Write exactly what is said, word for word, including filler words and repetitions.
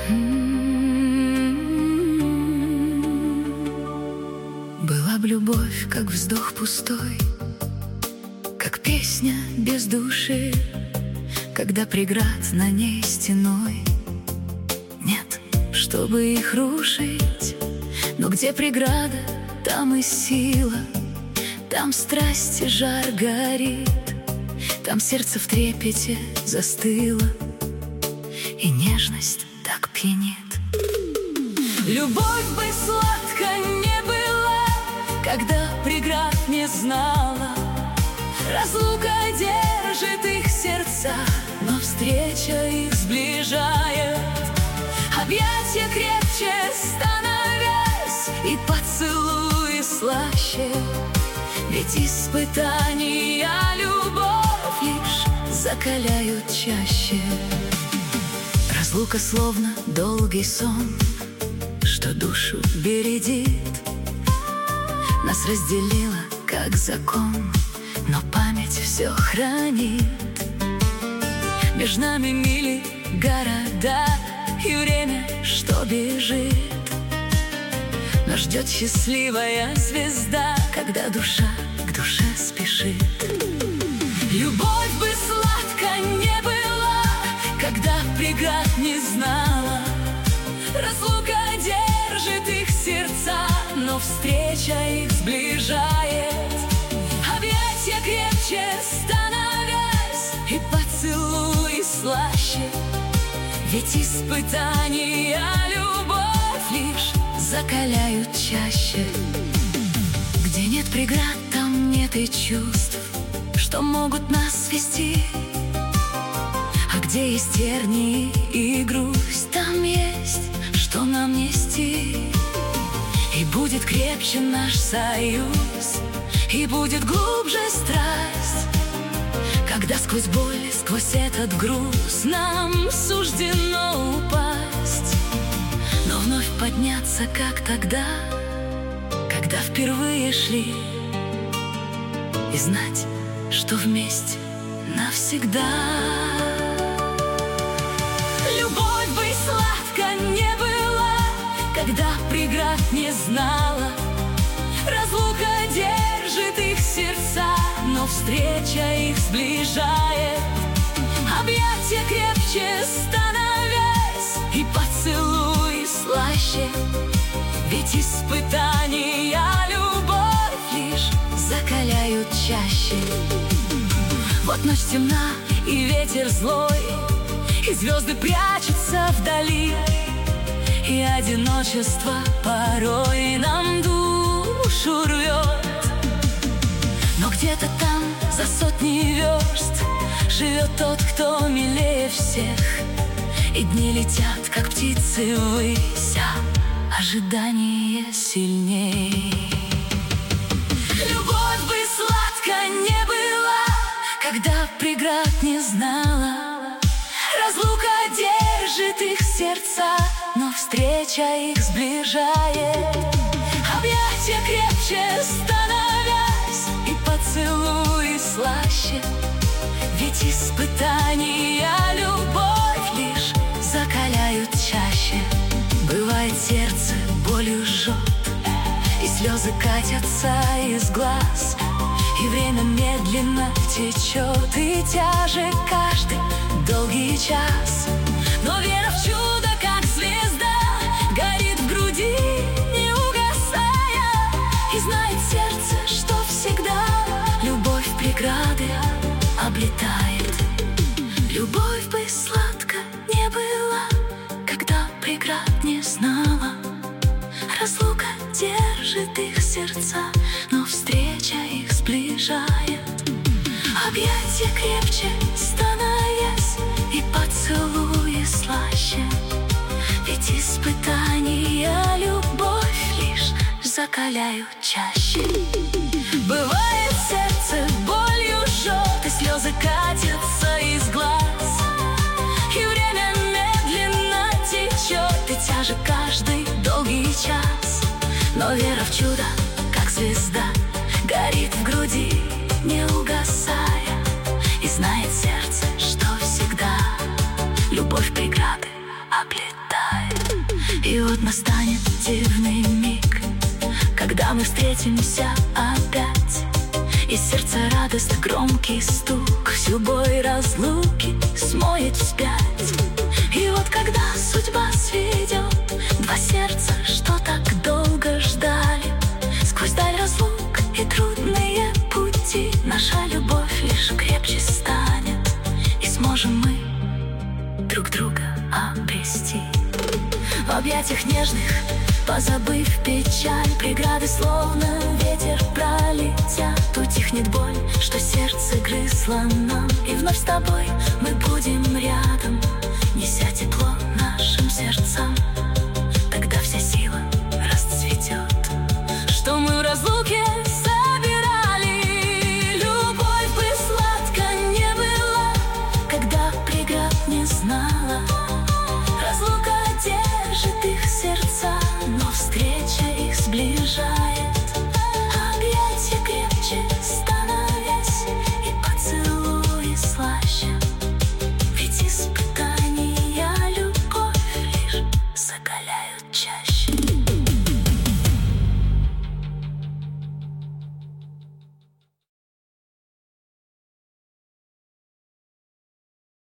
Была б любовь, как вздох пустой, как песня без души, когда преград на ней стеной нет, чтобы их рушить. Но где преграда, там и сила, там страсть и жар горит, там сердце в трепете застыло, и нежность так пьянит. Любовь бы сладко не была, когда преград не знала. Разлука держит их сердца, но встреча их сближает. Объятия крепче становясь, и поцелуи слаще, ведь испытания любовь лишь закаляют чаще. Разлука словно долгий сон, что душу бередит. Нас разделила, как закон, но память все хранит. Между нами мили города и время, что бежит. Нас ждет счастливая звезда, когда душа к душе спешит. Любовь бы сладко не была, когда преград не знала. Разлука держит их сердца, но встреча их сближает. Объятия крепче становясь, и поцелуи слаще, ведь испытания любовь лишь закаляют чаще. Где нет преград, там нет и чувств, что могут нас свести. А где есть тернии и грусть, там есть, что нам нести. И будет крепче наш союз, и будет глубже страсть, когда сквозь боль, сквозь этот груз нам суждено упасть, но вновь подняться, как тогда, когда впервые шли, и знать, что вместе навсегда. Любовь бы сладко не была, когда преград не знала. Разлука держит их сердца, но встреча их сближает. Объятия крепче становясь, и поцелуи слаще, ведь испытания любовь лишь закаляют чаще. Вот ночь темна и ветер злой, и звезды прячутся вдали, и одиночество порой нам душу рвет. Но где-то там, за сотни верст, живет тот, кто милее всех, и дни летят, как птицы ввысь, а ожидание сильней. Любовь бы сладко не была, когда преград не знала. Разлука держит их сердца, но встреча их сближает. Объятия крепче становясь, и поцелуи слаще, ведь испытания любовь лишь закаляют чаще. Бывает, сердце болью жжет, и слезы катятся из глаз, и время медленно течет, и тяжек каждый долгий час. Но вера в чудо, как звезда, горит в груди, не угасая, и знает сердце, что всегда любовь преграды облетает. Любовь бы сладко не была, когда преград не знала. Разлука держит их сердца, но встреча их сближает. Объятия крепче становясь, и поцелуи слаще, ведь испытания любовь лишь закаляют чаще. Бывает, сердце болью жжет, и слезы катятся из глаз, и время медленно течет, и тяжек каждый долгий час. Но вера в чудо, как звезда, горит в груди, не угасая, и знает сердце, что всегда любовь преграды облетает. И вот настанет дивный миг, когда мы встретимся опять, и сердце радость, громкий стук всю боль разлуки смоет вспять. И вот когда судьба сведет два сердца, что так долго ждали, сквозь даль разлук и трудные пути наша любовь лишь крепче станет, и сможем мы друг друга обрести. В объятиях нежных, позабыв печаль, преграды словно ветер пролетят. Утихнет боль, что сердце грызло нам, и вновь с тобой мы будем рядом.